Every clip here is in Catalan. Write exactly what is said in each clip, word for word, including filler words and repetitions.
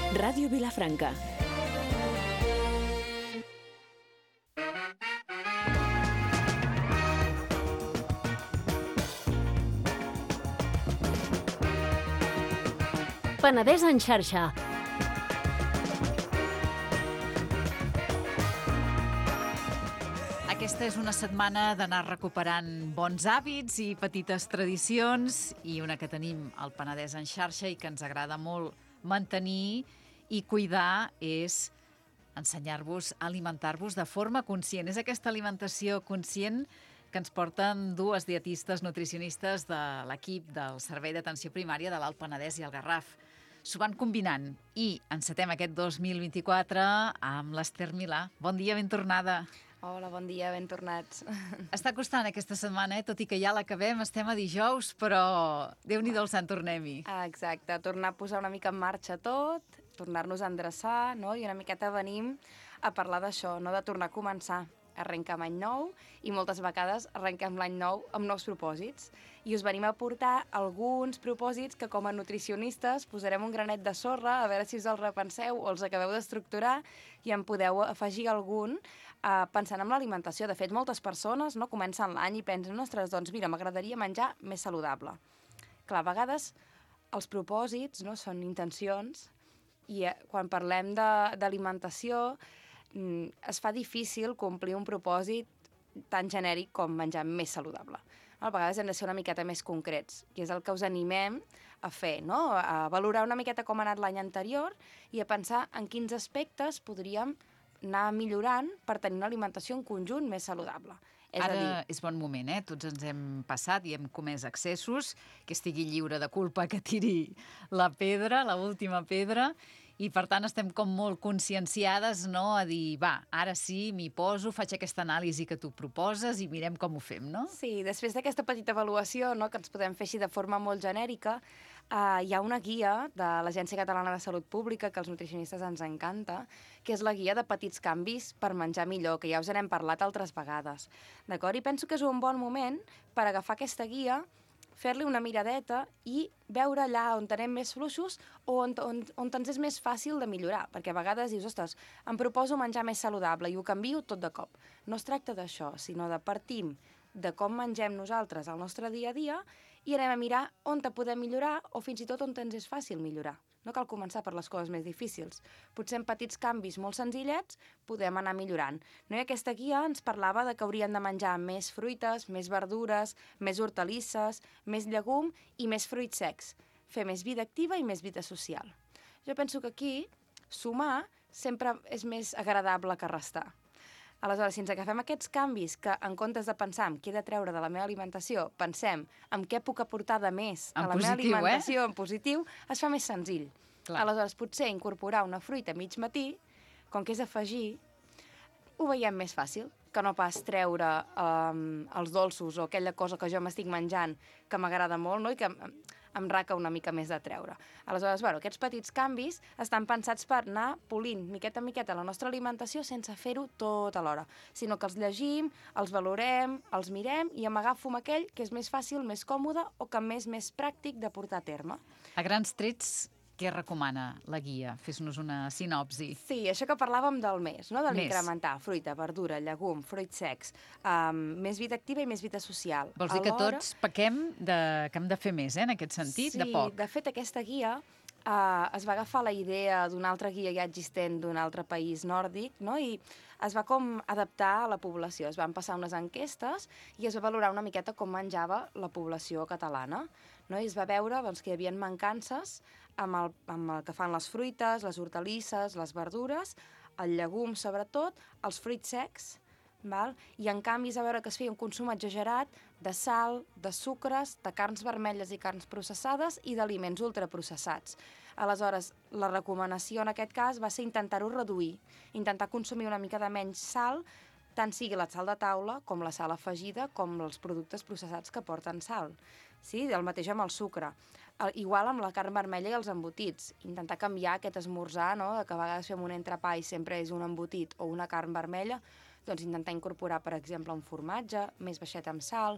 Ràdio Vilafranca. Penedès en xarxa. Aquesta és una setmana d'anar recuperant bons hàbits i petites tradicions, i una que tenim al Penedès en xarxa i que ens agrada molt mantenir i cuidar és ensenyar-vos a alimentar-vos de forma conscient. És aquesta alimentació conscient que ens porten dues dietistes nutricionistes de l'equip del Servei d'Atenció Primària de l'Alt Penedès i el Garraf. S'ho van combinant i encetem aquest dos mil vint-i-quatre amb l'Ester Milà. Bon dia, ben tornada. Hola, bon dia, ben tornats. Està costant aquesta setmana, eh? Tot i que ja l'acabem, estem a dijous, però Déu-n'hi-do el sant tornem-hi. Ah, exacte, tornar a posar una mica en marxa tot, tornar-nos a endreçar, no? I una miqueta venim a parlar d'això, no? De tornar a començar. Arrenquem any nou i moltes vegades arrenquem l'any nou amb nous propòsits. I us venim a portar alguns propòsits que com a nutricionistes posarem un granet de sorra a veure si us els repenseu o els acabeu d'estructurar i en podeu afegir algun eh, pensant en l'alimentació. De fet, moltes persones no comencen l'any i pensen, ostres, doncs mira, m'agradaria menjar més saludable. Clar, a vegades els propòsits no, són intencions i eh, quan parlem d'alimentació es fa difícil complir un propòsit tan genèric com menjar més saludable. A vegades hem de ser una miqueta més concrets, que és el que us animem a fer, no? A valorar una miqueta com ha anat l'any anterior i a pensar en quins aspectes podríem anar millorant per tenir una alimentació en conjunt més saludable. És Ara a dir, és bon moment, eh? Tots ens hem passat i hem comès excessos, que estigui lliure de culpa que tiri la pedra, la última pedra, i per tant estem com molt conscienciades, no?, a dir, va, ara sí, m'hi poso, faig aquesta anàlisi que tu proposes i mirem com ho fem, no? Sí, després d'aquesta petita avaluació, no, que ens podem fer així de forma molt genèrica, eh, hi ha una guia de l'Agència Catalana de Salut Pública, que als nutricionistes ens encanta, que és la guia de petits canvis per menjar millor, que ja us n'hem parlat altres vegades. D'acord? I penso que és un bon moment per agafar aquesta guia, fer-li una miradeta i veure allà on tenem més fluixos o on, on, on ens és més fàcil de millorar. Perquè a vegades dius, ostres, em proposo menjar més saludable i ho canvio tot de cop. No es tracta d'això, sinó de partim de com mengem nosaltres al nostre dia a dia i anem a mirar on te podem millorar o fins i tot on ens és fàcil millorar. No cal començar per les coses més difícils. Potser en petits canvis molt senzillets podem anar millorant. No? I aquesta guia ens parlava de que hauríem de menjar més fruites, més verdures, més hortalisses, més llegum i més fruits secs. Fer més vida activa i més vida social. Jo penso que aquí sumar sempre és més agradable que restar. Aleshores, si ens agafem aquests canvis que, en comptes de pensar en què he de treure de la meva alimentació, pensem en què puc aportar de més a la meva alimentació en positiu, es fa més senzill. Clar. Aleshores, potser incorporar una fruita a mig matí, com que és afegir, ho veiem més fàcil que no pas treure um, els dolços o aquella cosa que jo m'estic menjant que m'agrada molt, no? I que em raca una mica més de treure. Aleshores, bueno, aquests petits canvis estan pensats per anar polint miqueta a miqueta la nostra alimentació sense fer-ho tot alhora, sinó que els llegim, els valorem, els mirem i em agafo amb aquell que és més fàcil, més còmode o que m'és més pràctic de portar a terme. A grans trets, què recomana la guia? Fes-nos una sinopsi. Sí, això que parlàvem del mes, no? De Més. l'incrementar fruita, verdura, llegum, fruits secs, um, més vida activa i més vida social. Vols dir que tots pequem de, que hem de fer més, eh, en aquest sentit, Sí, de poc? de fet, aquesta guia uh, es va agafar la idea d'una altra guia ja existent d'un altre país nòrdic, no? I es va com adaptar a la població. Es van passar unes enquestes i es va valorar una miqueta com menjava la població catalana, no? I es va veure doncs, que hi havia mancances amb el, amb el que fan les fruites, les hortalisses, les verdures, el llegum sobretot, els fruits secs, val? I en canvi es va veure que es feia un consum exagerat de sal, de sucres, de carns vermelles i carns processades i d'aliments ultraprocessats. Aleshores, la recomanació en aquest cas va ser intentar-ho reduir, intentar consumir una mica de menys sal, tant sigui la sal de taula com la sal afegida com els productes processats que porten sal. Sí, el mateix amb el sucre. El, igual amb la carn vermella i els embotits. Intentar canviar aquest esmorzar, no?, que a vegades fem un entrepà i sempre és un embotit o una carn vermella, doncs intentar incorporar, per exemple, un formatge més baixet amb sal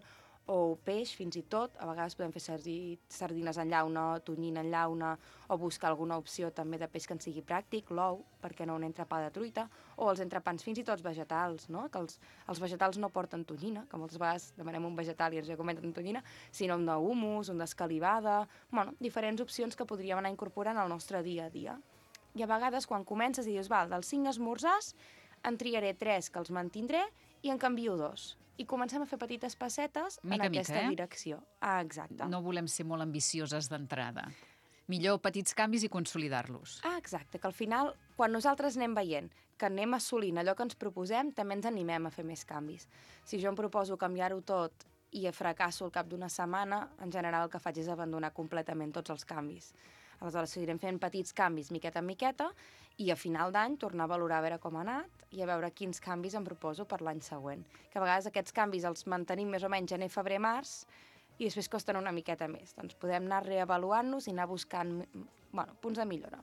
o peix, fins i tot. A vegades podem fer sardi- sardines en llauna, tonyina en llauna, o buscar alguna opció també de peix que ens sigui pràctic, l'ou, perquè no un entrepà de truita, o els entrepans fins i tot vegetals, no? Que els, els vegetals no porten tonyina, que moltes vegades demanem un vegetal i ens recomenden tonyina, sinó un d'humus, un d'escalivada, bueno, diferents opcions que podríem anar incorporant al nostre dia a dia. I a vegades quan comences i dius, val, dels cinc esmorzars en triaré tres que els mantindré i en canvio dos. I comencem a fer petites passetes Mica en a mica, aquesta eh? direcció. Ah, exacte. No volem ser molt ambicioses d'entrada. Millor petits canvis i consolidar-los. Ah, exacte, que al final, quan nosaltres anem veient que anem assolint allò que ens proposem, també ens animem a fer més canvis. Si jo em proposo canviar-ho tot i fracasso al cap d'una setmana, en general el que faig és abandonar completament tots els canvis. Aleshores, seguirem fent petits canvis, miqueta en miqueta, i a final d'any tornar a valorar a veure com ha anat i a veure quins canvis em proposo per l'any següent. Que a vegades aquests canvis els mantenim més o menys gener, febrer, març, i després costen una miqueta més. Doncs podem anar reavaluant-nos i anar buscant bueno, punts de millora.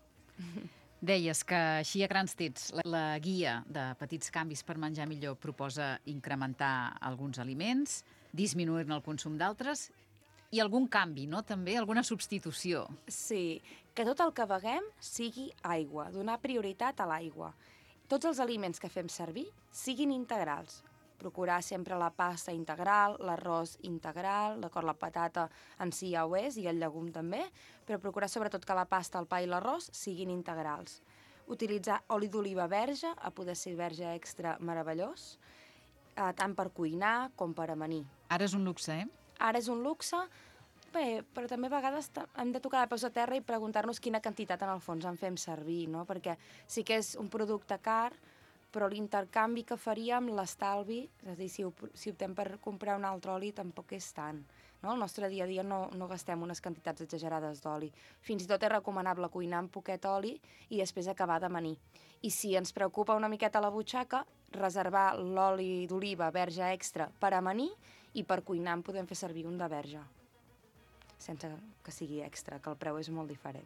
Deies que així a grans trets la, la guia de petits canvis per menjar millor proposa incrementar alguns aliments, disminuir-ne el consum d'altres i algun canvi, no? També alguna substitució. Sí, que tot el que beguem sigui aigua, donar prioritat a l'aigua. Tots els aliments que fem servir siguin integrals. Procurar sempre la pasta integral, l'arròs integral, d'acord, la patata en si ja ho és, i el llegum també, però procurar sobretot que la pasta, el pa i l'arròs siguin integrals. Utilitzar oli d'oliva verge, a poder ser verge extra meravellós, eh, tant per cuinar com per amanir. Ara és un luxe, eh? Ara és un luxe, bé, però també a vegades hem de tocar de peus a terra i preguntar-nos quina quantitat en el fons en fem servir, no? Perquè sí que és un producte car, però l'intercanvi que faríem, l'estalvi, és a dir, si, si optem per comprar un altre oli, tampoc és tant. No? Al nostre dia a dia no, no gastem unes quantitats exagerades d'oli. Fins i tot és recomanable cuinar amb poquet oli i després acabar d'amanir. I si ens preocupa una miqueta la butxaca, reservar l'oli d'oliva verge extra per amanir i per cuinar en podem fer servir un de verge, sense que sigui extra, que el preu és molt diferent.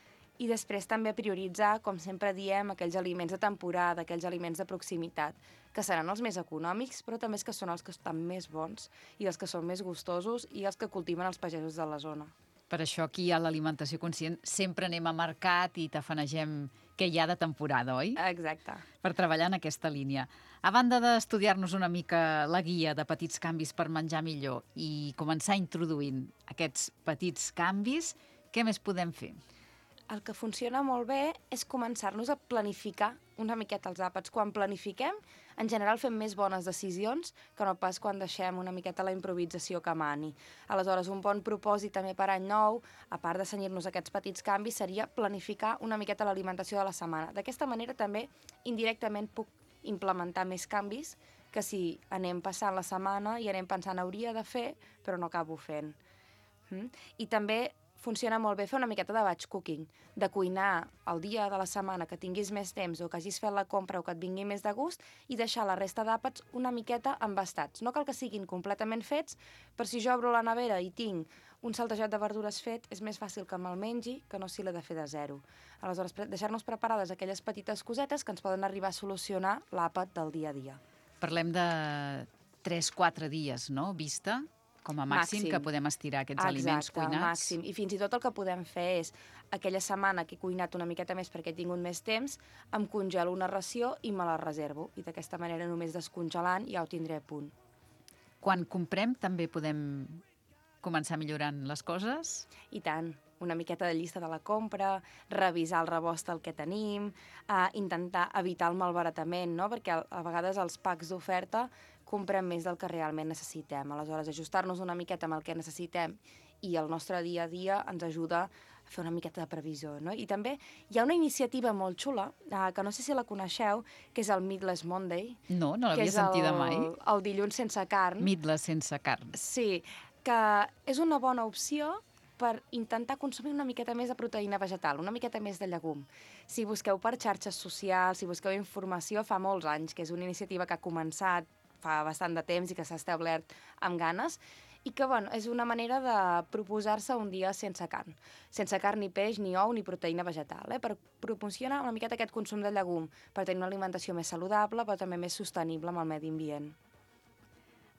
I després també prioritzar, com sempre diem, aquells aliments de temporada, aquells aliments de proximitat, que seran els més econòmics, però també els que són els que estan més bons i els que són més gustosos i els que cultiven els pagesos de la zona. Per això aquí a l'Alimentació Conscient sempre anem a mercat i tafanegem què hi ha de temporada, oi? Exacte. Per treballar en aquesta línia. A banda d'estudiar-nos una mica la guia de petits canvis per menjar millor i començar introduint aquests petits canvis, què més podem fer? El que funciona molt bé és començar-nos a planificar una miqueta els àpats. Quan planifiquem, en general fem més bones decisions que no pas quan deixem una miqueta la improvisació que mani. Aleshores, un bon propòsit també per any nou, a part de cenyir-nos aquests petits canvis, seria planificar una miqueta l'alimentació de la setmana. D'aquesta manera també indirectament puc implementar més canvis que si anem passant la setmana i anem pensant hauria de fer, però no acabo fent. Mm? I també funciona molt bé fer una miqueta de batch cooking, de cuinar el dia de la setmana que tinguis més temps o que hagis fet la compra o que et vingui més de gust i deixar la resta d'àpats una miqueta embastats. No cal que siguin completament fets, però si jo obro la nevera i tinc un saltejat de verdures fet, és més fàcil que me'l mengi que no si l'he de fer de zero. Aleshores, deixar-nos preparades aquelles petites cosetes que ens poden arribar a solucionar l'àpat del dia a dia. Parlem de tres quatre dies, no?, vista? Com a màxim, màxim, que podem estirar aquests Exacte, aliments cuinats. Exacte, màxim. I fins i tot el que podem fer és, aquella setmana que he cuinat una miqueta més perquè he tingut més temps, em congelo una ració i me la reservo. I d'aquesta manera, només descongelant, ja ho tindré a punt. Quan comprem, també podem començar millorant les coses? I tant. Una miqueta de llista de la compra, revisar el rebost del que tenim, eh, intentar evitar el malbaratament, no? Perquè a, a vegades els packs d'oferta comprem més del que realment necessitem. Aleshores, ajustar-nos una miqueta amb el que necessitem i el nostre dia a dia ens ajuda a fer una miqueta de previsió, no? I també hi ha una iniciativa molt xula, eh, que no sé si la coneixeu, que és el Meatless Monday. No, no l'havia sentida mai. Que és el, el dilluns sense carn. Meatless sense carn. Sí, que és una bona opció per intentar consumir una miqueta més de proteïna vegetal, una miqueta més de llegum. Si busqueu per xarxes socials, si busqueu informació, fa molts anys, que és una iniciativa que ha començat fa bastant de temps i que s'ha establert amb ganes, i que, bueno, és una manera de proposar-se un dia sense carn. Sense carn, ni peix, ni ou, ni proteïna vegetal, eh? Per proporcionar una miqueta aquest consum de llegum, per tenir una alimentació més saludable, però també més sostenible amb el medi ambient.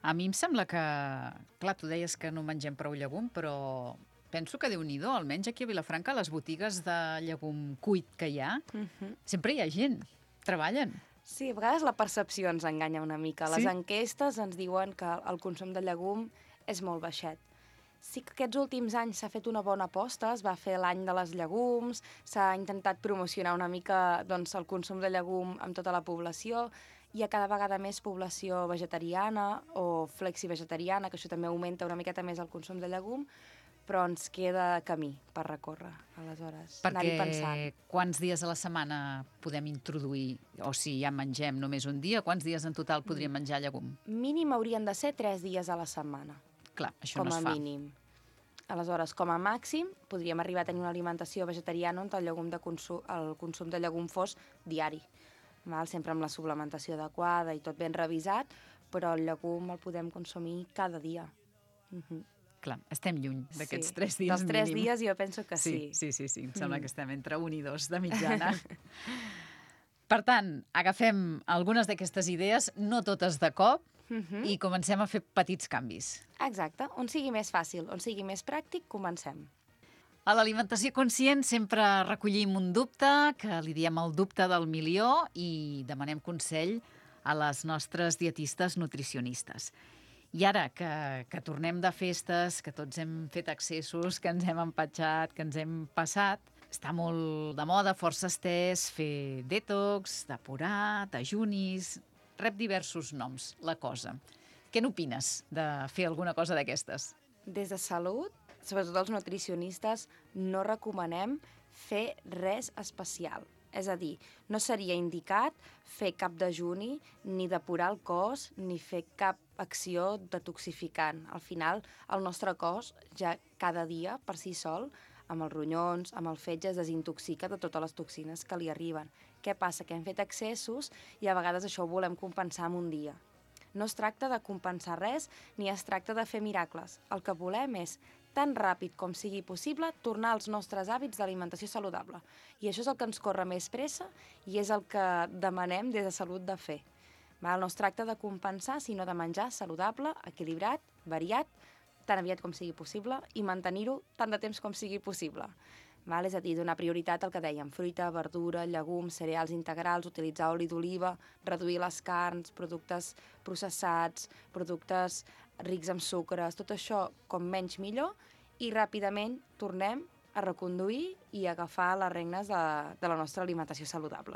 A mi em sembla que... Clar, tu deies que no mengem prou llegum, però penso que Déu-n'hi-do, almenys aquí a Vilafranca, a les botigues de llegum cuit que hi ha, Mhm. sempre hi ha gent, treballen. Sí, a vegades la percepció ens enganya una mica. Sí? Les enquestes ens diuen que el consum de llegum és molt baixet. Sí que aquests últims anys s'ha fet una bona aposta, es va fer l'any de les llegums, s'ha intentat promocionar una mica doncs, el consum de llegum amb tota la població, hi ha cada vegada més població vegetariana o flexi-vegetariana, que això també augmenta una miqueta més el consum de llegum, però ens queda camí per recórrer, aleshores, anar-hi pensant. Perquè quants dies a la setmana podem introduir, o si ja mengem només un dia, quants dies en total podríem menjar llegum? Mínim haurien de ser tres dies a la setmana, Clar, això com no a es fa. mínim. Aleshores, com a màxim, podríem arribar a tenir una alimentació vegetariana on el, llegum de consum, el consum de llegum fos diari, val? Sempre amb la suplementació adequada i tot ben revisat, però el llegum el podem consumir cada dia. Mhm. Clar, estem lluny d'aquests Sí. tres dies Dels tres mínim. dies jo penso que sí. Sí, sí, sí, em sembla Mm. que estem entre un i dos de mitjana. Per tant, agafem algunes d'aquestes idees, no totes de cop, Mhm. i comencem a fer petits canvis. Exacte, on sigui més fàcil, on sigui més pràctic, comencem. A l'alimentació conscient sempre recollim un dubte, que li diem el dubte del milió, i demanem consell a les nostres dietistes nutricionistes. I ara que, que tornem de festes, que tots hem fet excessos, que ens hem empatxat, que ens hem passat, està molt de moda, força estès, fer detox, depurar, dejunis... Rep diversos noms, la cosa. Què n'opines de fer alguna cosa d'aquestes? Des de salut, sobretot els nutricionistes, no recomanem fer res especial. És a dir, no seria indicat fer cap dejuni, ni depurar el cos, ni fer cap acció detoxificant. Al final, el nostre cos ja cada dia, per si sol, amb els ronyons, amb el fetge, es desintoxica de totes les toxines que li arriben. Què passa? Que hem fet excessos i a vegades això ho volem compensar en un dia. No es tracta de compensar res, ni es tracta de fer miracles. El que volem és, tan ràpid com sigui possible, tornar als nostres hàbits d'alimentació saludable. I això és el que ens corre més pressa i és el que demanem des de Salut de fer. Val? No es tracta de compensar, sinó de menjar saludable, equilibrat, variat, tan aviat com sigui possible i mantenir-ho tant de temps com sigui possible. Val? És a dir, donar prioritat al que dèiem, fruita, verdura, llegums, cereals integrals, utilitzar oli d'oliva, reduir les carns, productes processats, productes rics en sucres, tot això com menys millor, i ràpidament tornem a reconduir i a agafar les regnes de, de la nostra alimentació saludable.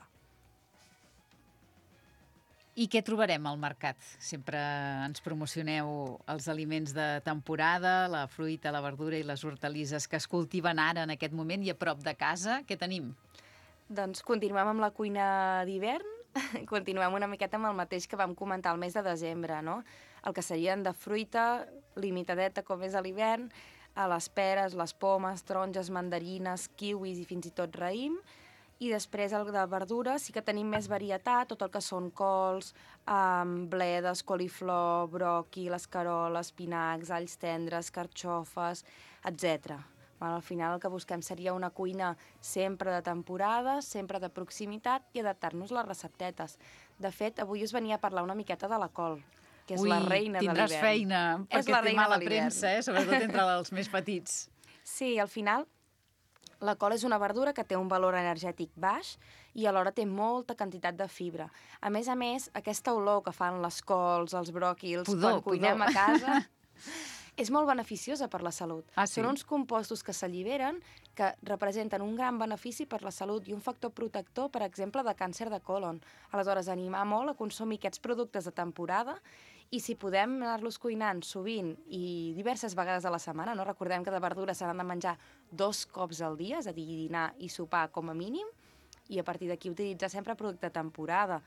I què trobarem al mercat? Sempre ens promocioneu els aliments de temporada, la fruita, la verdura i les hortalisses que es cultiven ara en aquest moment i a prop de casa. Què tenim? Doncs continuem amb la cuina d'hivern, continuem una miqueta amb el mateix que vam comentar el mes de desembre, no? El que serien de fruita, limitadeta com és a l'hivern, a les peres, les pomes, taronges, mandarines, kiwis i fins i tot raïm. I després el de verdura sí que tenim més varietat, tot el que són cols, um, bledes, coliflor, broqui, l'escarola, espinacs, alls tendres, carxofes, etcètera. Al final el que busquem seria una cuina sempre de temporada, sempre de proximitat i adaptar-nos les receptetes. De fet, avui us venia a parlar una miqueta de la col, que és Ui, la reina de l'hivern. tindràs feina, És perquè la té reina mala de l'hivern. premsa, eh? Sobretot entre els més petits. Sí, al final la col és una verdura que té un valor energètic baix i alhora té molta quantitat de fibra. A més a més, aquesta olor que fan les cols, els bròquils, Pudor, quan cuinem pudor. a casa, és molt beneficiosa per la salut. Ah, sí? Són uns compostos que s'alliberen que representen un gran benefici per la salut i un factor protector, per exemple, de càncer de colon. Aleshores, animar molt a consumir aquests productes de temporada i si podem anar-los cuinant sovint i diverses vegades a la setmana, no? Recordem que de verdures s'han de menjar dos cops al dia, és a dir, dinar i sopar com a mínim, i a partir d'aquí utilitzar sempre producte de temporada.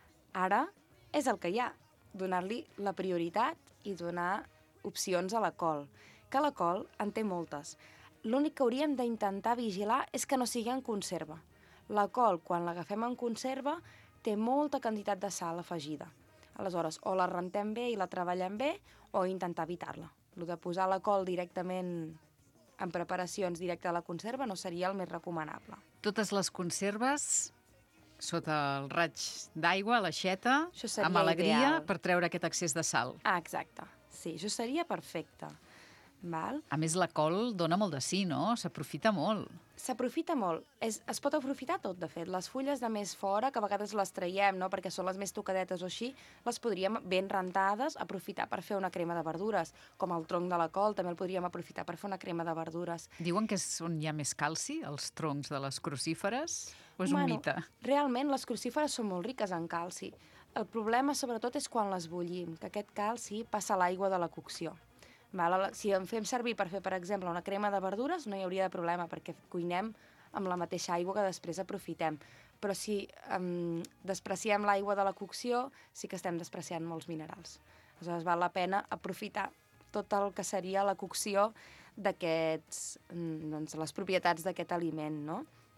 Ara és el que hi ha, donar-li la prioritat i donar opcions a la col, que la col en té moltes. L'únic que hauríem d'intentar vigilar és que no sigui en conserva. La col, quan l'agafem en conserva, té molta quantitat de sal afegida. Aleshores, o la rentem bé i la treballem bé, o intentar evitar-la. El de posar la col directament en preparacions directes a la conserva no seria el més recomanable. Totes les conserves Sota el raig d'aigua, l'aixeta, Això seria amb alegria, ideal. per treure aquest excés de sal. Ah, exacte. Sí, això seria perfecte. Val? A més, la col dona molt de sí, no? S'aprofita molt. S'aprofita molt. Es, es pot aprofitar tot, de fet. Les fulles de més fora, que a vegades les traiem, no?, perquè són les més tocadetes o així, les podríem, ben rentades, aprofitar per fer una crema de verdures. Com el tronc de la col, també el podríem aprofitar per fer una crema de verdures. Diuen que és on hi ha més calci, els troncs de les crucíferes? O és un Bueno, mite? Realment, les crucíferes són molt riques en calci. El problema, sobretot, és quan les bullim, que aquest calci passa a l'aigua de la cocció. Val? Si en fem servir per fer, per exemple, una crema de verdures, no hi hauria de problema, perquè cuinem amb la mateixa aigua que després aprofitem. Però si um, despreciem l'aigua de la cocció, sí que estem despreciant molts minerals. Aleshores, val la pena aprofitar tot el que seria la cocció d'aquests, doncs, les propietats d'aquest aliment, no?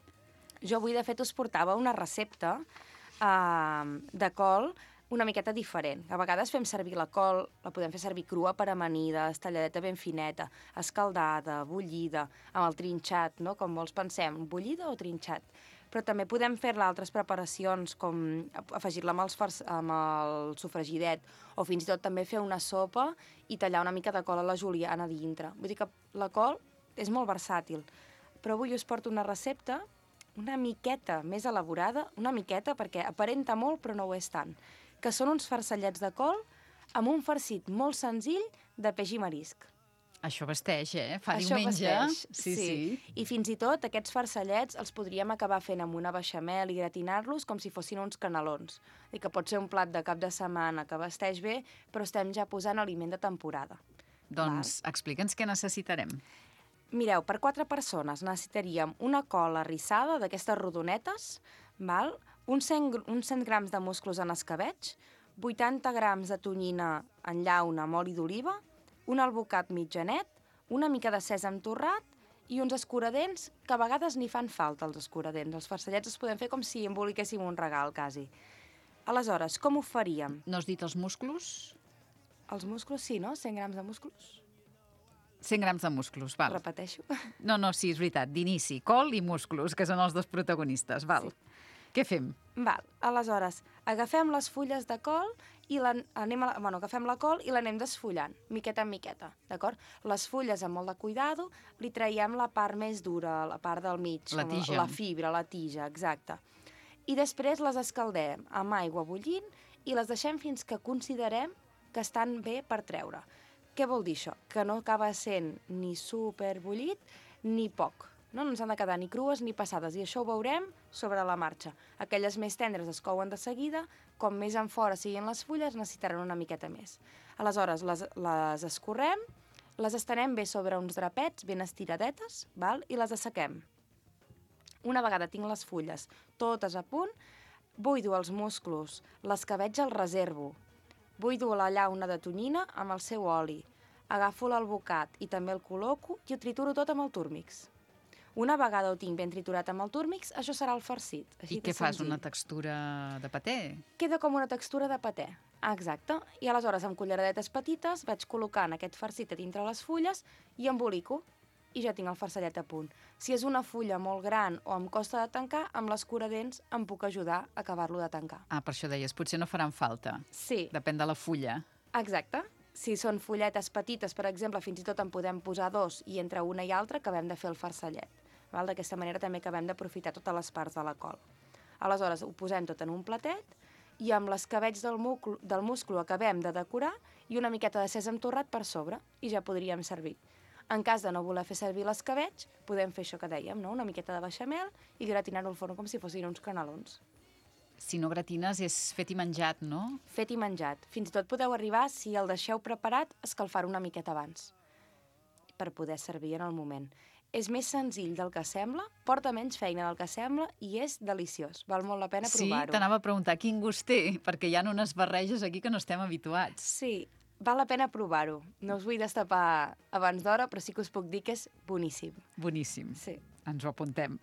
Jo avui, de fet, us portava una recepta uh, de col una miqueta diferent. A vegades fem servir la col, la podem fer servir crua per amanides, talladeta ben fineta, escaldada, bullida, amb el trinxat, no?, com molts pensem, bullida o trinxat. Però també podem fer-la altres preparacions, com afegir-la amb, els fars, amb el sofregidet, o fins i tot també fer una sopa i tallar una mica de col a la juliana dintre. Vull dir que la col és molt versàtil. Però avui us porto una recepta una miqueta més elaborada, una miqueta perquè aparenta molt però no ho és tant, que són uns farcellets de col amb un farcit molt senzill de peix i marisc. Això vesteix, eh? Fa Això diumenge. vesteix, Sí, sí, sí. I fins i tot aquests farcellets els podríem acabar fent amb una beixamel i gratinar-los com si fossin uns canelons. I que pot ser un plat de cap de setmana que vesteix bé, però estem ja posant aliment de temporada. Doncs explica'ns què necessitarem. Mireu, per quatre persones necessitaríem una col arrissada d'aquestes rodonetes, val? Uns cent, uns cent grams de musclos en escabeig, vuitanta grams de tonyina en llauna amb oli d'oliva, un albocat mitjanet, una mica de sèsam torrat i uns escuradents, que a vegades n'hi fan falta, els escuradents. Els farcellets els podem fer com si emboliquéssim un regal, quasi. Aleshores, com ho faríem? No has dit els musclos? Els musclos, sí, no? cent grams de musclos. cent grams de musclos, val. Repeteixo. No, no, sí, és veritat. D'inici, col i musclos, que són els dos protagonistes, val. Sí. Què fem? Val, aleshores, agafem les fulles de col i la, anem a, bueno, agafem la col i l'anem desfullant, miqueta en miqueta, d'acord? Les fulles, amb molt de cuidado, li traiem la part més dura, la part del mig. La com tija. La fibra, la tija, exacte. I després les escaldem amb aigua bullint i les deixem fins que considerem que estan bé per treure. Què vol dir això? Que no acaba sent ni super bullit ni poc. No, no ens han de quedar ni crues ni passades, i això ho veurem sobre la marxa. Aquelles més tendres es couen de seguida, com més en fora siguin les fulles, necessitaran una miqueta més. Aleshores, les, les escorrem, les estenem bé sobre uns drapets ben estiradetes, val? I les assequem. Una vegada tinc les fulles totes a punt, buido els musclos, l'escabeig el reservo, buido la llauna de tonyina amb el seu oli, agafo l'albocat i també el col·loco i ho trituro tot amb el túrmix. Una vegada ho tinc ben triturat amb el túrmix, això serà el farcit. Així I què de fas, senzill. una textura de paté? Queda com una textura de paté. Ah, exacte. I aleshores, amb culleradetes petites, vaig col·locant aquest farcit a dintre les fulles i embolico. I ja tinc el farcellet a punt. Si és una fulla molt gran o em costa de tancar, amb l'escuradents em puc ajudar a acabar-lo de tancar. Ah, per això deies, potser no faran falta. Sí. Depèn de la fulla. Exacte. Si són fulletes petites, per exemple, fins i tot en podem posar dos i entre una i altra acabem de fer el farcellet. D'aquesta manera també acabem d'aprofitar totes les parts de la col. Aleshores, ho posem tot en un platet i amb l'escabeig del, del musclo acabem de decorar i una miqueta de sèsam torrat per sobre i ja podríem servir. En cas de no voler fer servir l'escabeig, podem fer això que dèiem, no? Una miqueta de beixamel i gratinar-ho al forn com si fossin uns canelons. Si no gratines és fet i menjat, no? Fet i menjat. Fins i tot podeu arribar, si el deixeu preparat, a escalfar una miqueta abans per poder servir en el moment. És més senzill del que sembla, porta menys feina del que sembla i és deliciós. Val molt la pena provar-ho. Sí, t'anava a preguntar quin gust té, perquè hi ha unes barreges aquí que no estem habituats. Sí, val la pena provar-ho. No us vull destapar abans d'hora, però sí que us puc dir que és boníssim. Boníssim. Sí. Ens ho apuntem.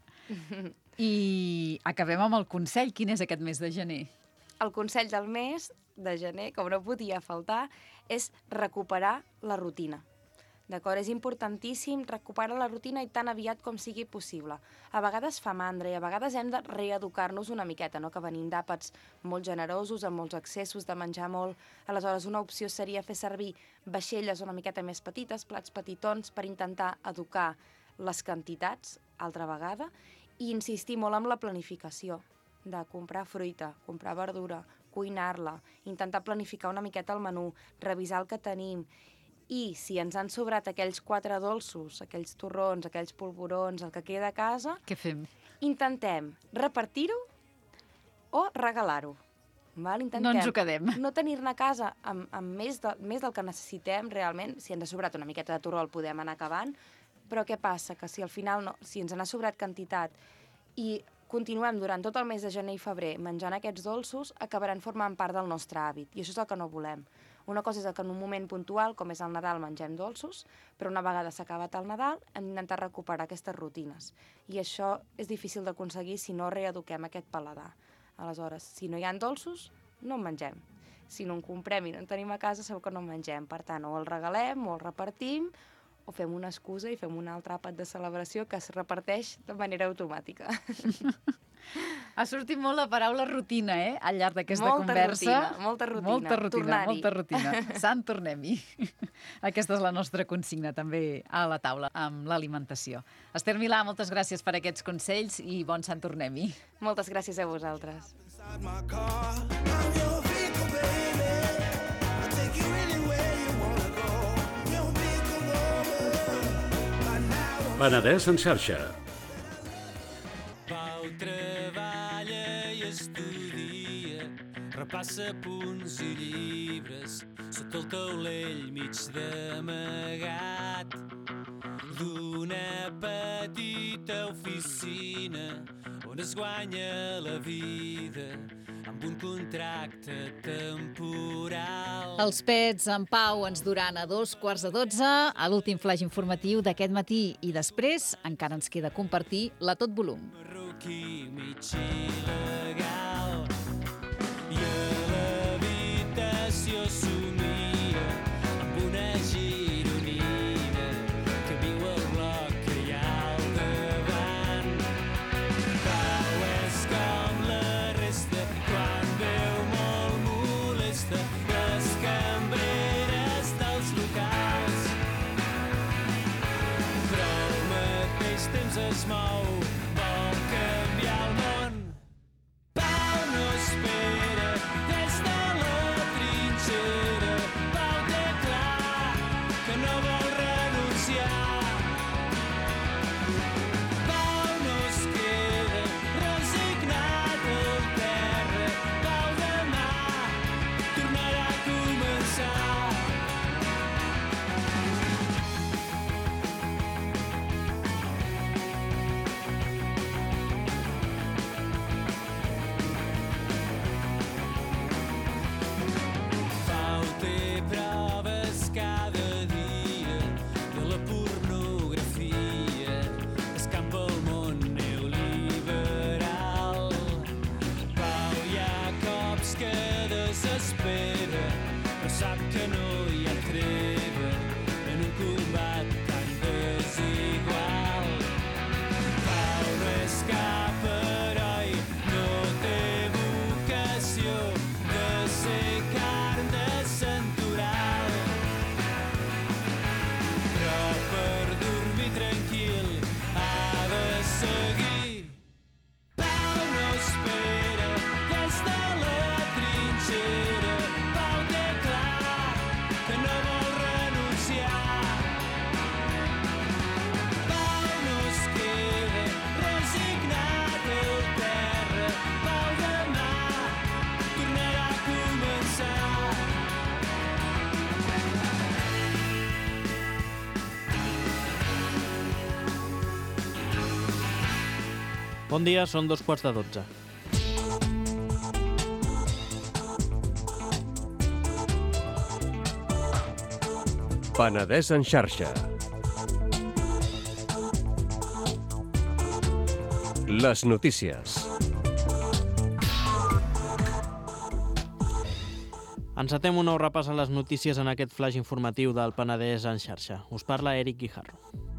I acabem amb el consell. Quin és aquest mes de gener? El consell del mes de gener, com no podia faltar, és recuperar la rutina. D'acord? És importantíssim recuperar la rutina i tan aviat com sigui possible. A vegades fa mandra i a vegades hem de reeducar-nos una miqueta, no? Que venim d'àpats molt generosos, amb molts excessos, de menjar molt. Aleshores, una opció seria fer servir vaixelles una miqueta més petites, plats petitons, per intentar educar les quantitats, altra vegada, i insistir molt en la planificació, de comprar fruita, comprar verdura, cuinar-la, intentar planificar una miqueta el menú, revisar el que tenim. I si ens han sobrat aquells quatre dolços, aquells torrons, aquells polvorons, el que queda a casa... Què fem? Intentem repartir-ho o regalar-ho. Intentem no ens ho quedem. No tenir-ne a casa amb, amb més, de, més del que necessitem realment. Si ens ha sobrat una miqueta de torró el podem anar acabant, però què passa? Que si al final no, si ens n'ha sobrat quantitat i continuem durant tot el mes de gener i febrer menjant aquests dolços, acabaran formant part del nostre hàbit, i això és el que no volem. Una cosa és que en un moment puntual, com és el Nadal, mengem dolços, però una vegada s'ha acabat el Nadal hem d'intentar recuperar aquestes rutines. I això és difícil d'aconseguir si no reeduquem aquest paladar. Aleshores, si no hi ha dolços, no en mengem. Si no en comprem i no en tenim a casa, segur que no en mengem. Per tant, o el regalem, o el repartim, o fem una excusa i fem un altre àpat de celebració que es reparteix de manera automàtica. Ha sortit molt la paraula rutina, eh?, al llarg d'aquesta conversa. Rutina, molta rutina, molta rutina. Tornar-hi. Molta rutina. Sant, tornem-hi. Aquesta és la nostra consigna, també, a la taula, amb l'alimentació. Esther Milà, moltes gràcies per aquests consells i bon Sant, tornem-hi. Moltes gràcies a vosaltres. Penedès en xarxa. Pau treballa i estudia, repassa punts i llibres, sota el taulell mig d'amagat d'una petita oficina on es guanya la vida amb un contracte temporal. Els pets en Pau ens duran a dos quarts de dotze, a l'últim flaix informatiu d'aquest matí, i després encara ens queda compartir la Tot Volum. Marroquí mig il·legal i a l'habitació somia amb una gironina que viu al bloc que hi ha al davant. Pau és com la resta quan veu molt molesta les cambreres dels locals, però al mateix temps es mou, vol canviar el món. Pau no espera des de la trinxera, Pau té clar que no vol renunciar. Pau no es queda resignat al terra, Pau demà tornarà a començar. Pau té proves cada dia de la pornografia, escampa el món neoliberal. Pau hi ha cops que desespera, però sap que no hi ha treva en un combat tan desigual. Pau no és cap heroi, no té vocació de ser carn de santoral, però per dormir tranquil ha de seguir. Pau no espera des de la trinxera, Pau té clar que no vol renunciar. Pau no es queda resignat al terra, Pau demà tornarà a començar. Bon dia, són dos quarts de dotze. Penedès en xarxa. Les notícies. Encetem un nou repàs a les notícies en aquest flash informatiu del Penedès en xarxa. Us parla Eric Guijarro.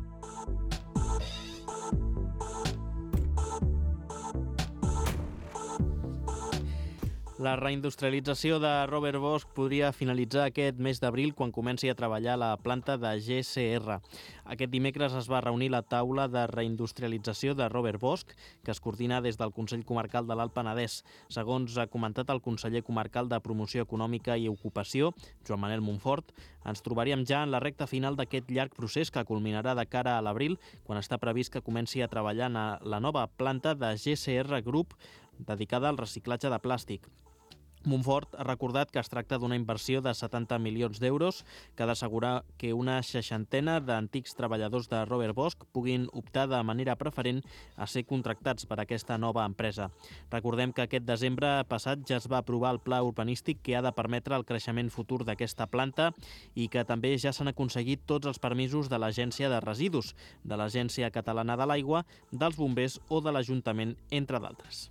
La reindustrialització de Robert Bosch podria finalitzar aquest mes d'abril quan comenci a treballar la planta de G C R. Aquest dimecres es va reunir la taula de reindustrialització de Robert Bosch, que es coordina des del Consell Comarcal de l'Alt Penedès. Segons ha comentat el conseller comarcal de Promoció Econòmica i Ocupació, Joan Manel Montfort, ens trobaríem ja en la recta final d'aquest llarg procés que culminarà de cara a l'abril, quan està previst que comenci a treballar en la nova planta de G C R Group dedicada al reciclatge de plàstic. Montfort ha recordat que es tracta d'una inversió de setanta milions d'euros que ha d'assegurar que una seixantena d'antics treballadors de Robert Bosch puguin optar de manera preferent a ser contractats per aquesta nova empresa. Recordem que aquest desembre passat ja es va aprovar el pla urbanístic que ha de permetre el creixement futur d'aquesta planta i que també ja s'han aconseguit tots els permisos de l'Agència de Residus, de l'Agència Catalana de l'Aigua, dels Bombers o de l'Ajuntament, entre d'altres.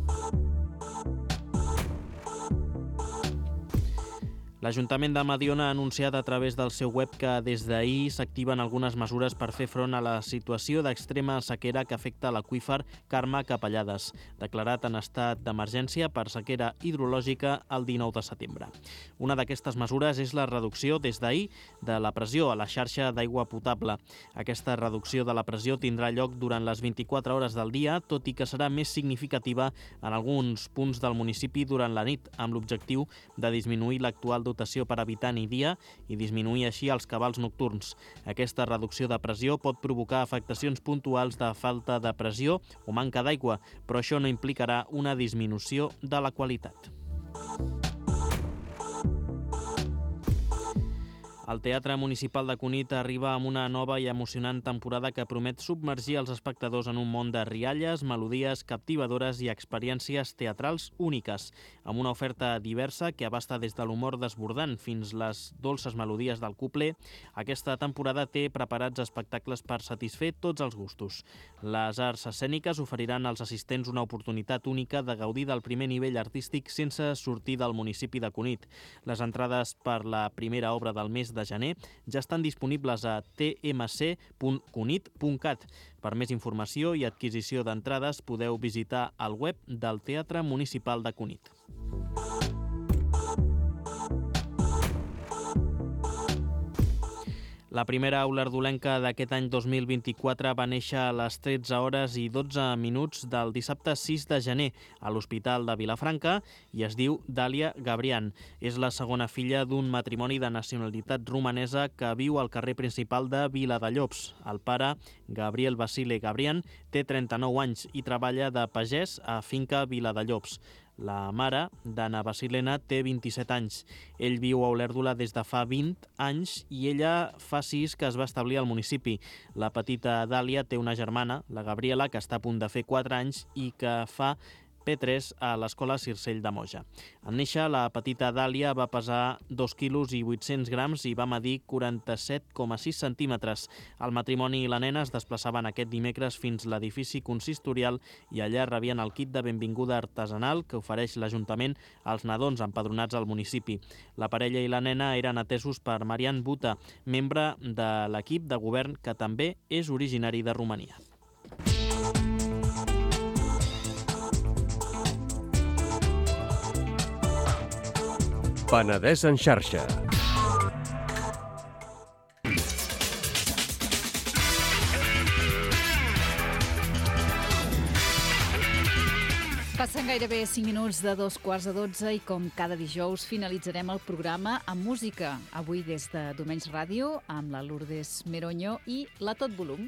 L'Ajuntament de Mediona ha anunciat a través del seu web que des d'ahir s'activen algunes mesures per fer front a la situació d'extrema sequera que afecta l'aqüífer Carme Capellades, declarat en estat d'emergència per sequera hidrològica el dinou de setembre. Una d'aquestes mesures és la reducció des d'ahir de la pressió a la xarxa d'aigua potable. Aquesta reducció de la pressió tindrà lloc durant les vint-i-quatre hores del dia, tot i que serà més significativa en alguns punts del municipi durant la nit, amb l'objectiu de disminuir l'actual dotació per habitant i dia i disminuir així els cabals nocturns. Aquesta reducció de pressió pot provocar afectacions puntuals de falta de pressió o manca d'aigua, però això no implicarà una disminució de la qualitat. El Teatre Municipal de Cunit arriba amb una nova i emocionant temporada que promet submergir els espectadors en un món de rialles, melodies captivadores i experiències teatrals úniques, amb una oferta diversa que abasta des de l'humor desbordant fins les dolces melodies del couplet. Aquesta temporada té preparats espectacles per satisfer tots els gustos. Les arts escèniques oferiran als assistents una oportunitat única de gaudir del primer nivell artístic sense sortir del municipi de Cunit. Les entrades per la primera obra del mes de gener ja estan disponibles a t m c punt cunit punt cat. Per més informació i adquisició d'entrades podeu visitar el web del Teatre Municipal de Cunit. La primera olardulenca d'aquest any dos mil vint-i-quatre va néixer a les tretze hores i dotze minuts del dissabte sis de gener a l'Hospital de Vilafranca i es diu Dàlia Gabrian. És la segona filla d'un matrimoni de nacionalitat romanesa que viu al carrer principal de Viladellobs. El pare, Gabriel Basile Gabrian, té trenta-nou anys i treballa de pagès a Finca Viladellobs. La mare, Dana Basilena, té vint-i-set anys. Ell viu a Olèrdola des de fa vint anys i ella fa sis que es va establir al municipi. La petita Dàlia té una germana, la Gabriela, que està a punt de fer quatre anys i que fa P tres a l'Escola Circell de Moja. En néixer, la petita Dàlia va pesar dos quilos i vuit-cents grams i va medir quaranta-set coma sis centímetres. El matrimoni i la nena es desplaçaven aquest dimecres fins a l'edifici consistorial i allà rebien el kit de benvinguda artesanal que ofereix l'Ajuntament als nadons empadronats al municipi. La parella i la nena eren atesos per Marian Buta, membre de l'equip de govern que també és originari de Romania. Penedès en xarxa. Passen gairebé cinc minuts de dos quarts de dotze i com cada dijous finalitzarem el programa amb música. Avui des de Domenys Ràdio amb la Lourdes Meroño i la Tot Volum.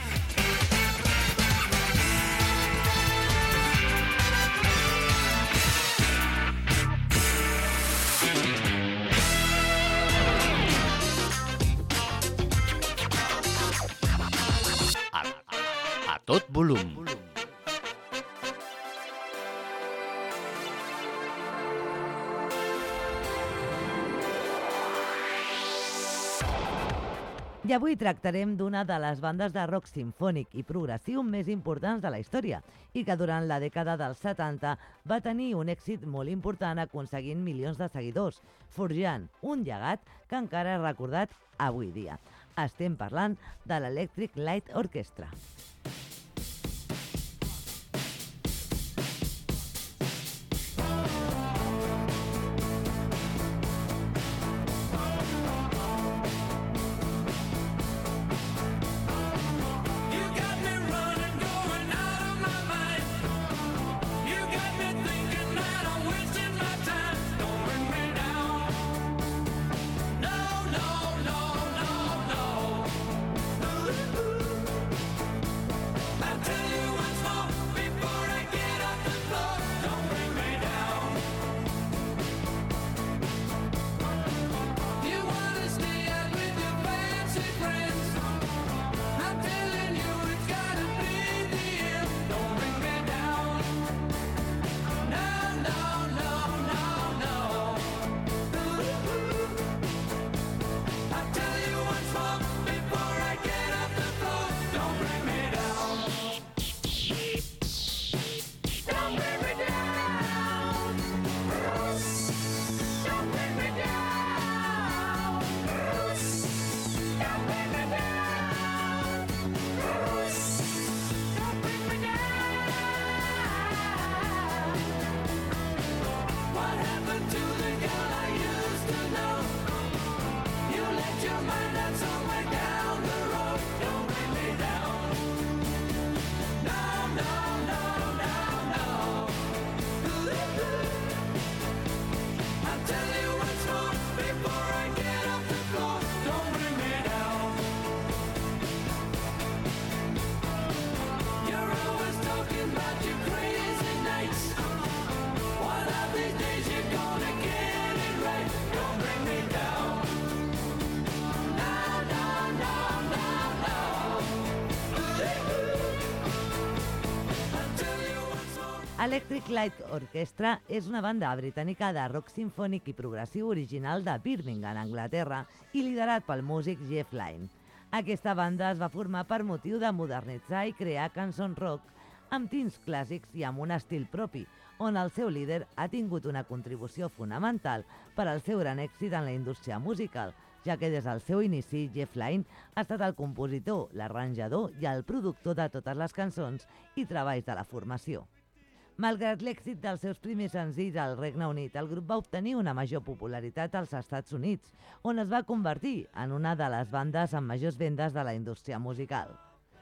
Tot volum. I avui tractarem d'una de les bandes de rock simfònic i progressiu més importants de la història i que durant la dècada dels setanta va tenir un èxit molt important aconseguint milions de seguidors, forjant un llegat que encara és recordat avui dia. Estem parlant de l'Electric Light Orchestra. Electric Light Orchestra és una banda britànica de rock simfònic i progressiu original de Birmingham, Anglaterra, i liderat pel músic Jeff Lynne. Aquesta banda es va formar per motiu de modernitzar i crear cançons rock amb tints clàssics i amb un estil propi, on el seu líder ha tingut una contribució fonamental per al seu gran èxit en la indústria musical, ja que des del seu inici Jeff Lynne ha estat el compositor, l'arranjador i el productor de totes les cançons i treballs de la formació. Malgrat l'èxit dels seus primers senzills al Regne Unit, el grup va obtenir una major popularitat als Estats Units, on es va convertir en una de les bandes amb majors vendes de la indústria musical.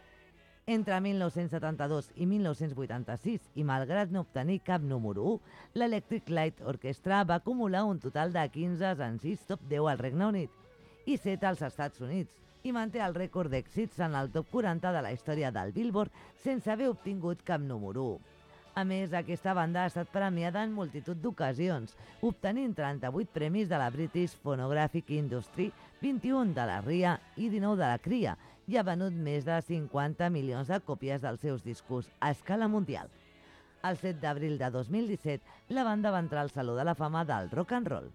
Entre mil nou-cents setanta-dos i mil nou-cents vuitanta-sis, i malgrat no obtenir cap número u, l'Electric Light Orchestra va acumular un total de quinze senzills top deu al Regne Unit i set als Estats Units, i manté el rècord d'èxits en el top quaranta de la història del Billboard sense haver obtingut cap número u. A més, aquesta banda ha estat premiada en multitud d'ocasions, obtenint trenta-vuit premis de la British Phonographic Industry, vint-i-un de la R I A i dinou de la C R I A, i ha venut més de cinquanta milions de còpies dels seus discos a escala mundial. El set d'abril de dos mil disset, la banda va entrar al Saló de la Fama del Rock and Roll.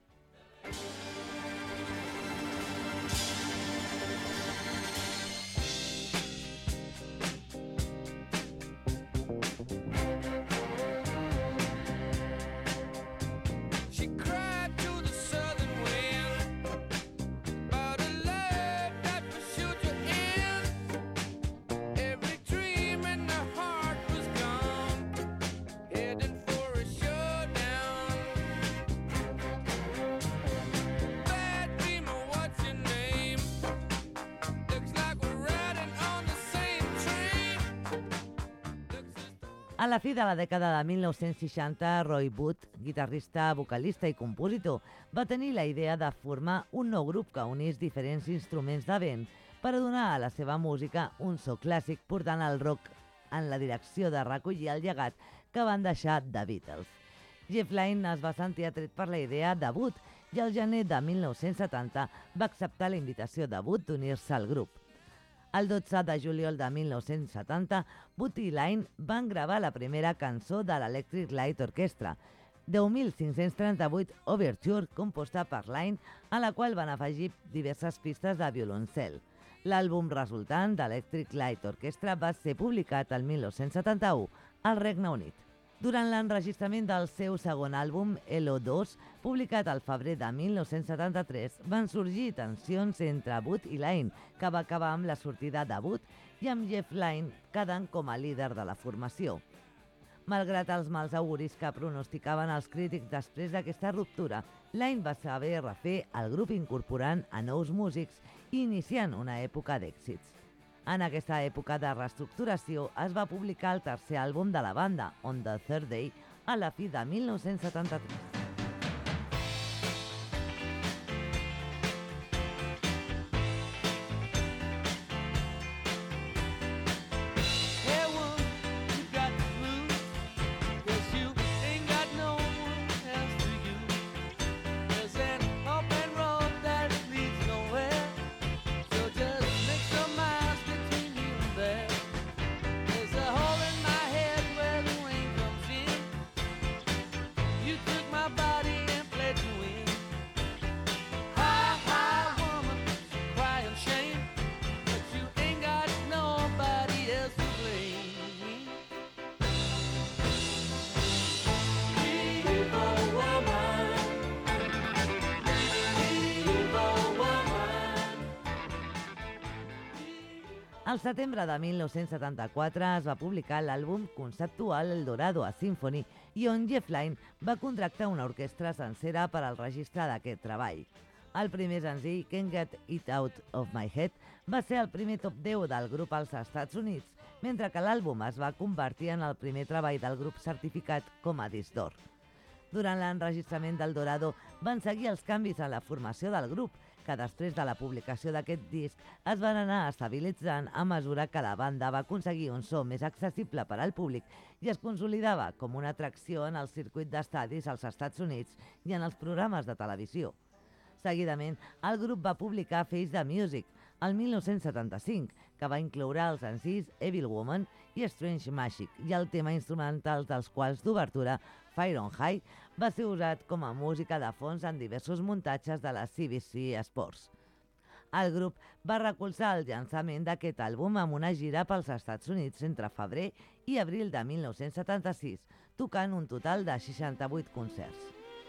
A la fi de la dècada de mil nou-cents seixanta, Roy Wood, guitarrista, vocalista i compositor, va tenir la idea de formar un nou grup que unís diferents instruments de vent per a donar a la seva música un so clàssic, portant el rock en la direcció de recollir el llegat que van deixar The Beatles. Jeff Lynne es va sentir atret per la idea de Wood i al gener de mil nou-cents setanta va acceptar la invitació de Wood d'unir-se al grup. El dotze de juliol de mil nou-cents setanta, Wood i Lynne van gravar la primera cançó de l'Electric Light Orchestra, deu mil cinc-cents trenta-vuit Overture, composta per Lynne, a la qual van afegir diverses pistes de violoncel. L'àlbum resultant d'Electric Light Orchestra va ser publicat el mil nou-cents setanta-u al Regne Unit. Durant l'enregistrament del seu segon àlbum, L O dos, publicat al febrer de mil nou-cents setanta-tres, van sorgir tensions entre Wood i Lynne, que va acabar amb la sortida de Wood i amb Jeff Lynne quedant com a líder de la formació. Malgrat els mals auguris que pronosticaven els crítics després d'aquesta ruptura, Lynne va saber refer el grup incorporant a nous músics i iniciant una època d'èxits. En aquesta època de reestructuració es va publicar el tercer àlbum de la banda, On the Third Day, a la fi de mil nou-cents setanta-tres. Al setembre de mil nou-cents setanta-quatre es va publicar l'àlbum conceptual El Dorado a Symphony i on Jeff Lynne va contractar una orquestra sencera per al registre d'aquest treball. El primer senzill, Can't Get It Out of My Head, va ser el primer top deu del grup als Estats Units, mentre que l'àlbum es va convertir en el primer treball del grup certificat com a disc d'or. Durant l'enregistrament del Dorado van seguir els canvis en la formació del grup, que després de la publicació d'aquest disc es van anar estabilitzant a mesura que la banda va aconseguir un so més accessible per al públic i es consolidava com una atracció en el circuit d'estadis als Estats Units i en els programes de televisió. Seguidament, el grup va publicar Face the Music el mil nou-cents setanta-cinc, que va incloure els senzills Evil Woman i Strange Magic, i el tema instrumental dels quals d'obertura, Fire on High, va ser usat com a música de fons en diversos muntatges de la C B C Sports. El grup va recolzar el llançament d'aquest àlbum amb una gira pels Estats Units entre febrer i abril de mil nou-cents setanta-sis, tocant un total de seixanta-vuit concerts.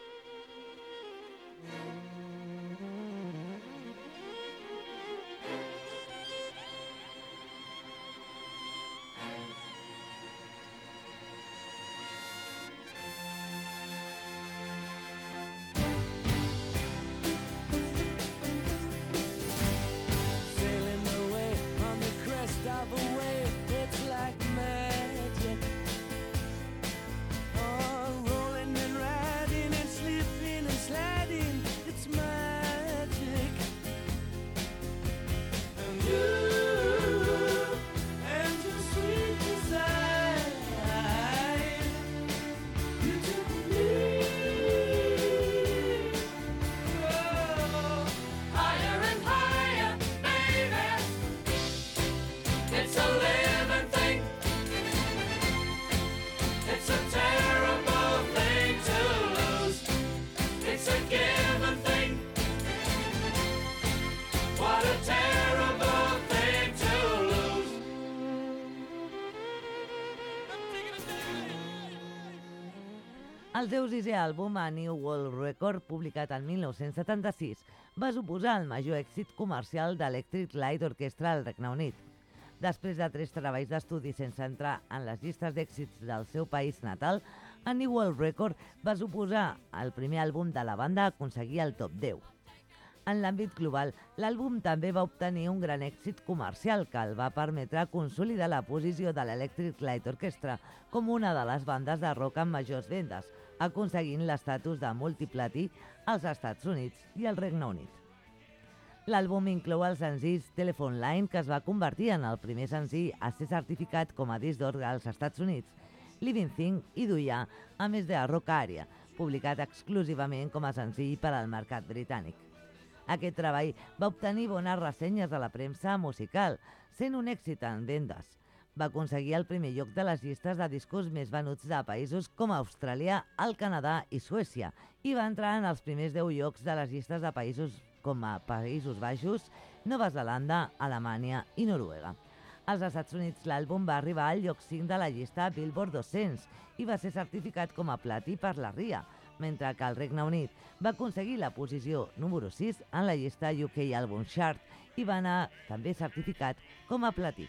El seu sisè àlbum, a New World Record, publicat el mil nou-cents setanta-sis, va suposar el major èxit comercial d'Electric Light Orchestra al Regne Unit. Després de tres treballs d'estudi sense entrar en les llistes d'èxits del seu país natal, a New World Record va suposar el primer àlbum de la banda a aconseguir el top deu. En l'àmbit global, l'àlbum també va obtenir un gran èxit comercial que el va permetre consolidar la posició de l'Electric Light Orchestra com una de les bandes de rock amb majors vendes, aconseguint l'estatus de multiplatí als Estats Units i al Regne Unit. L'àlbum inclou els senzills Telephone Line, que es va convertir en el primer senzill a ser certificat com a disc d'or als Estats Units, Living Thing i Duia, a més de Rock Area, publicat exclusivament com a senzill per al mercat britànic. Aquest treball va obtenir bones ressenyes de la premsa musical, sent un èxit en vendes. Va aconseguir el primer lloc de les llistes de discos més venuts de països com Austràlia, el Canadà i Suècia, i va entrar en els primers deu llocs de les llistes de països com a Països Baixos, Nova Zelanda, Alemanya i Noruega. Als Estats Units l'àlbum va arribar al lloc cinc de la llista Billboard dos-cents i va ser certificat com a platí per la R I A, mentre que el Regne Unit va aconseguir la posició número sis en la llista U K Album Chart i va anar també certificat com a platí.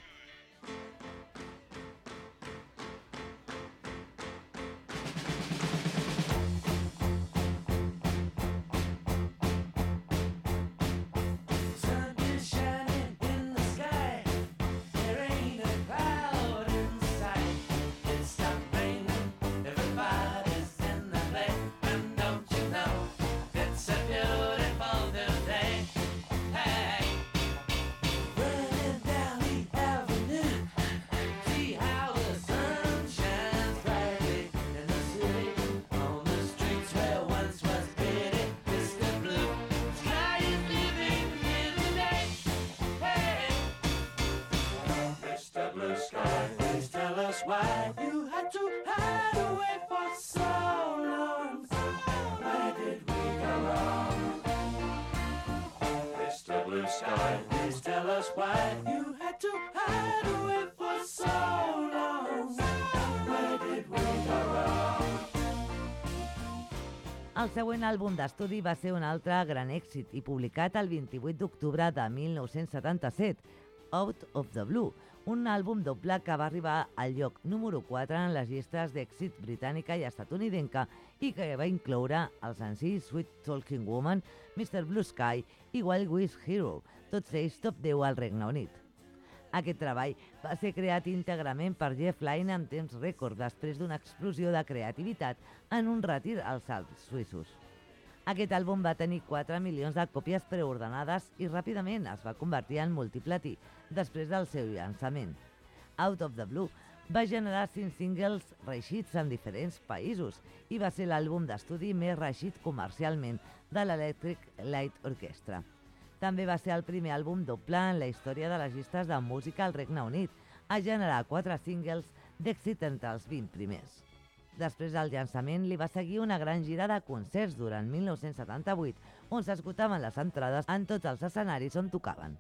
Why you had to hide away for so long? Where did we go wrong? Mister Blue Sky, please tell us why you had to hide away for so long. Where did we go wrong? El següent àlbum d'estudi va ser un altre gran èxit i publicat el vint-i-vuit d'octubre de mil nou-cents setanta-set, Out of the Blue, un àlbum doble que va arribar al lloc número quatre en les llistes d'èxit britànica i estatunidenca i que va incloure el senzill Sweet Talking Woman, Mister Blue Sky i Wild Wish Hero, tots ells top deu al Regne Unit. Aquest treball va ser creat íntegrament per Jeff Lynne en temps rècord després d'una explosió de creativitat en un retir als Alps suïssos. Aquest àlbum va tenir quatre milions de còpies preordenades i ràpidament es va convertir en multiplatí després del seu llançament. Out of the Blue va generar cinc singles reeixits en diferents països i va ser l'àlbum d'estudi més reeixit comercialment de l'Electric Light Orchestra. També va ser el primer àlbum doble en la història de les llistes de música al Regne Unit, a generar quatre singles d'èxit entre els vint primers. Després del llançament li va seguir una gran gira de concerts durant mil nou-cents setanta-vuit, on s'esgotaven les entrades en tots els escenaris on tocaven.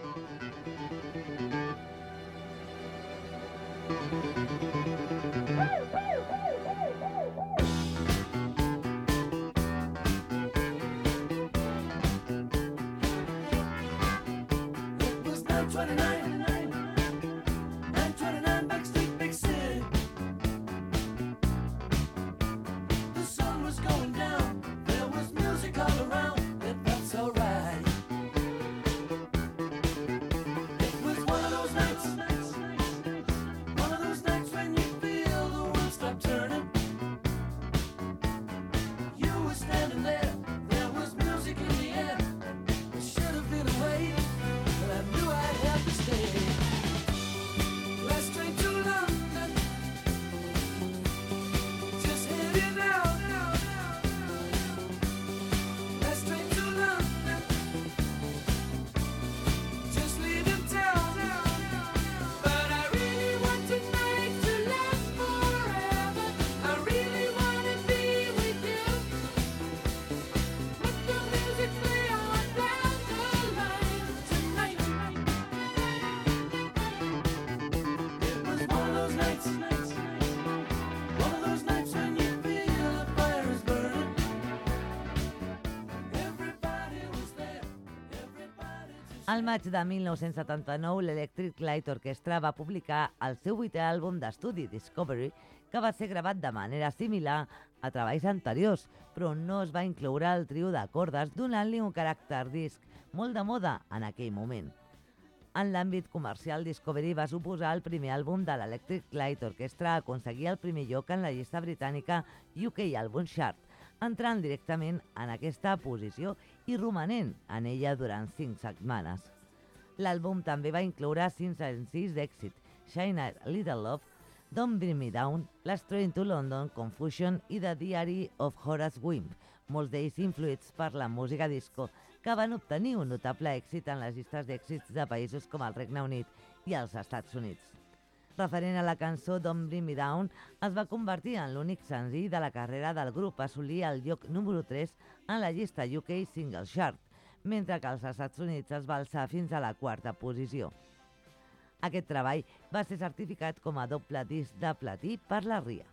Al maig de mil nou-cents setanta-nou, l'Electric Light Orchestra va publicar el seu vuitè àlbum d'estudi, Discovery, que va ser gravat de manera similar a treballs anteriors, però no es va incloure el trio de cordes, donant-li un caràcter disc molt de moda en aquell moment. En l'àmbit comercial, Discovery va suposar el primer àlbum de l'Electric Light Orchestra a aconseguir el primer lloc en la llista britànica U K Album Chart, entrant directament en aquesta posició i romanent en ella durant cinc setmanes. L'àlbum també va incloure cinc senzills d'èxit: Shine a Little Love, Don't Bring Me Down, Last Train to London, Confusion i The Diary of Horace Wimp, molts d'ells influïts per la música disco, que van obtenir un notable èxit en les llistes d'èxits de països com el Regne Unit i els Estats Units. Referent a la cançó Don't Bring Me Down, es va convertir en l'únic senzill de la carrera del grup a assolir el lloc número tres en la llista U K Single Chart, mentre que als Estats Units es va alçar fins a la quarta posició. Aquest treball va ser certificat com a doble disc de platí per la R I A.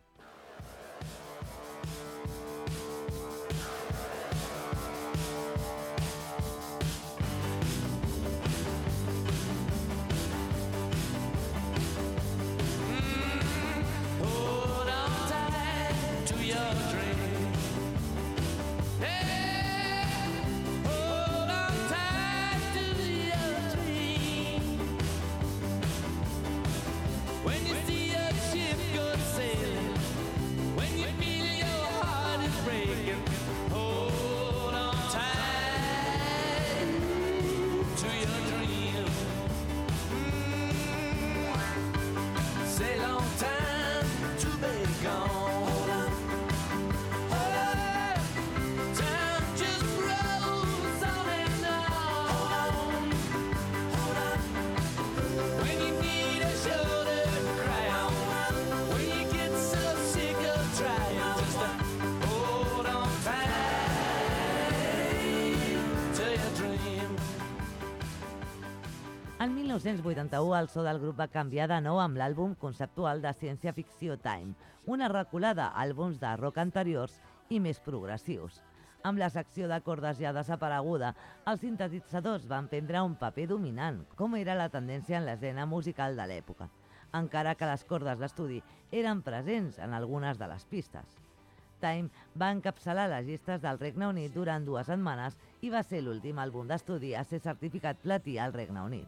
El mil nou-cents vuitanta-u el so del grup va canviar de nou amb l'àlbum conceptual de ciència-ficció Time, una reculada àlbums de rock anteriors i més progressius. Amb la secció de cordes ja desapareguda, els sintetitzadors van prendre un paper dominant, com era la tendència en l'escena musical de l'època, encara que les cordes d'estudi eren presents en algunes de les pistes. Time va encapçalar les llistes del Regne Unit durant dues setmanes i va ser l'últim àlbum d'estudi a ser certificat platí al Regne Unit.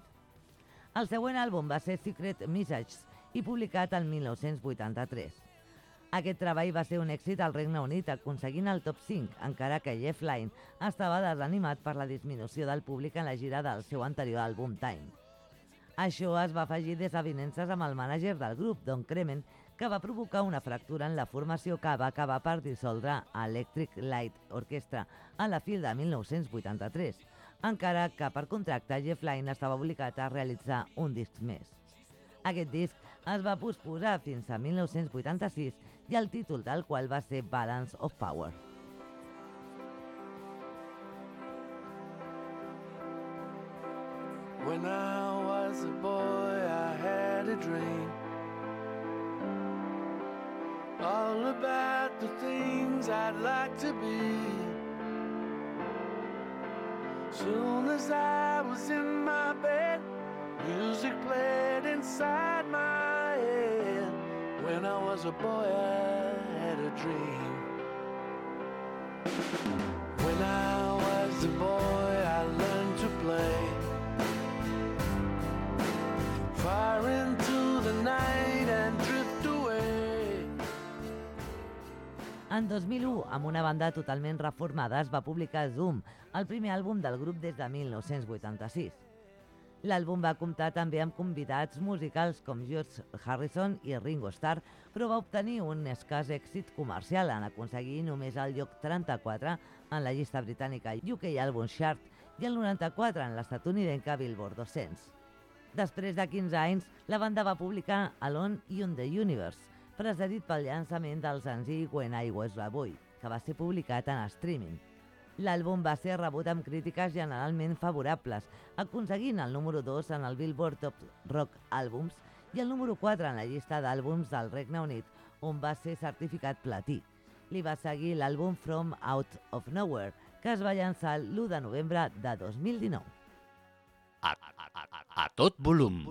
El següent àlbum va ser Secret Messages i publicat el mil nou-cents vuitanta-tres. Aquest treball va ser un èxit al Regne Unit, aconseguint el top cinc, encara que Jeff Lynne estava desanimat per la disminució del públic en la gira del seu anterior àlbum Time. Això es va afegir desavinences amb el mànager del grup, Don Kremen, que va provocar una fractura en la formació que va acabar per dissoldre Electric Light Orchestra a la fi de mil nou-cents vuitanta-tres, encara que per contracte Jeff Lynne estava obligat a realitzar un disc més. Aquest disc es va posposar fins a mil nou-cents vuitanta-sis i el títol del qual va ser Balance of Power. When I was a boy, I had a dream all about the things I'd like to be. Soon as I was in my bed, music played inside my head. When I was a boy, I had a dream. When I was a boy, I learned to play. Far into the night and drift away. En dos mil u, amb una banda totalment reformada, es va publicar Zoom, el primer àlbum del grup des de mil nou-cents vuitanta-sis. L'àlbum va comptar també amb convidats musicals com George Harrison i Ringo Starr, però va obtenir un escàs èxit comercial en aconseguir només el lloc trenta-quatre en la llista britànica U K Albums Chart i el noranta-quatre en l'estatunidenca Billboard dos-cents. Després de quinze anys, la banda va publicar Alone in the Universe, precedit pel llançament del senzill When I Was a Boy, que va ser publicat en streaming. L'àlbum va ser rebut amb crítiques generalment favorables, aconseguint el número dos en el Billboard Top Rock Albums i el número quatre en la llista d'àlbums del Regne Unit, on va ser certificat platí. Li va seguir l'àlbum From Out of Nowhere, que es va llançar l'u de novembre de dos mil dinou. A, a, a, a tot volum.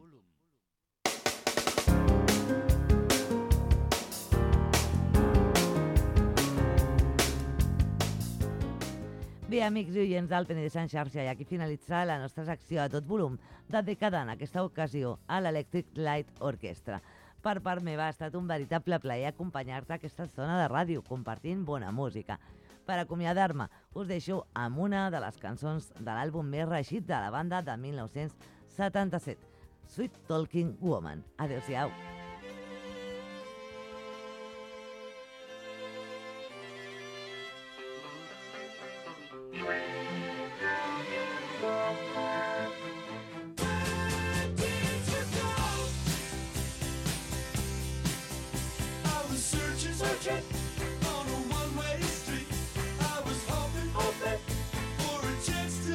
Bé, amics i oients del Penedès en xarxa, i aquí finalitza la nostra secció a tot volum, dedicada en aquesta ocasió a l'Electric Light Orchestra. Per part meva ha estat un veritable plaer acompanyar-te a aquesta estona de ràdio, compartint bona música. Per acomiadar-me, us deixo amb una de les cançons de l'àlbum més reeixit de la banda de mil nou-cents setanta-set, Sweet Talking Woman. Adéu-siau. On a one-way street, I was hoping, hoping for a chance to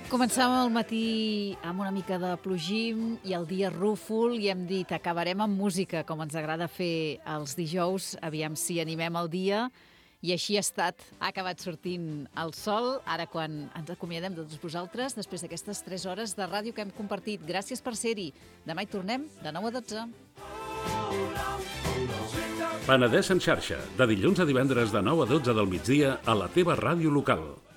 Començàvem el matí amb una mica de plogim i el dia rúfol i hem dit acabarem amb música, com ens agrada fer els dijous, aviam si animem el dia. I així ha estat. Ha acabat sortint el sol, ara quan ens acomiadem de tots vosaltres, després d'aquestes tres hores de ràdio que hem compartit. Gràcies per ser-hi. Demà hi tornem de nou a dotze. Penedès en xarxa, de dilluns a divendres de nou a dotze del migdia a la teva ràdio local.